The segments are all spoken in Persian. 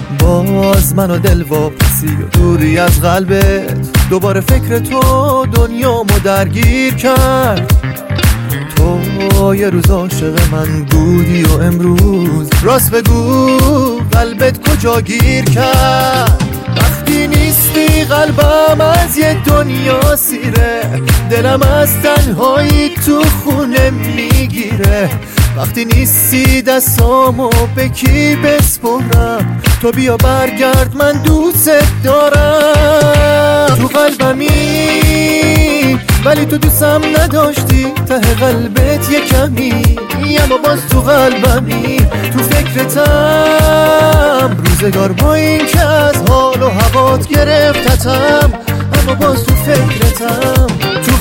باز من و دل واپسی و دوری از قلبت، دوباره فکر تو دنیامو درگیر کرد. تو یه روز عاشق من بودی و امروز راست بگو قلبت کجا گیر کرد. وقتی نیستی قلبم از یه دنیا سیره، دلم از تنهایی تو خونه میگیره. وقتی نیستی دستامو به کی بسپرم، تو بیا برگرد من دوست دارم. تو قلبمی ولی تو دوستم نداشتی، ته قلبت یه کمی، اما باز تو قلبمی. تو فکرتم روزگار با این که از حال و هوات گرفتتم، اما باز تو فکرتم. تو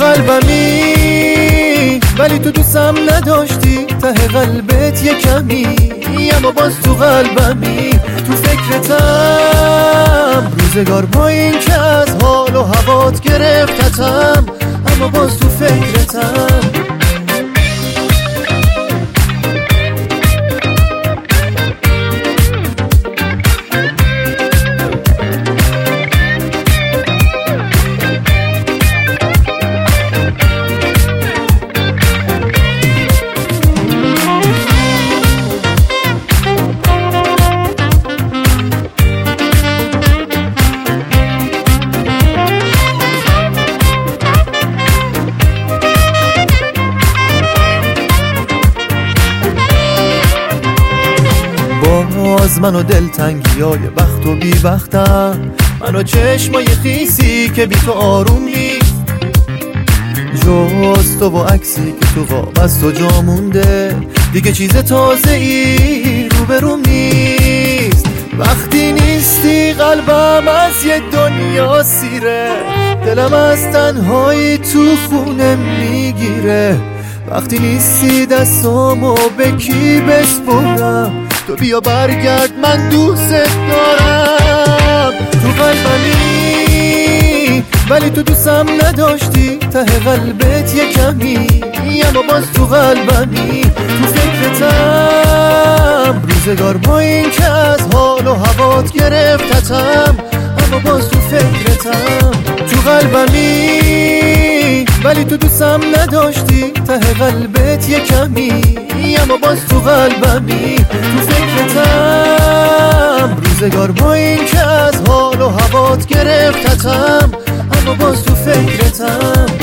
قلبمی ولی تو دوستم نداشتی، ته قلبت یه کمی، اما باز تو قلبمی. تو فکرتم روزگار با این که از حال و هوات گرفتتم، اما باز تو فکرتم. باز من و دلتنگیای بخت و بی بختم، من و چشمای خیسی که بی تو آروم نیست. جز تو و عکسی که تو خواب از تو جا مونده، دیگه چیز تازه ای روبروم نیست. وقتی نیستی قلبم از یه دنیا سیره، دلم از تنهایی تو خونه میگیره. وقتی نیستی دستامو به کی بسپرم، تو بیا برگرد من دوست دارم. تو قلبمی ولی تو دوستم نداشتی، ته قلبت یه کمی، اما باز تو قلبمی. تو فکرتم روزگار با این که از حال و هوات گرفتتم، اما باز تو فکرتم. تو قلبمی ولی تو دوستم نداشتی، ته قلبت یه کمی، اما باز تو قلبمی. تو فکرتم روزگار با این که از حال و هوات گرفتتم، اما باز تو فکرتم.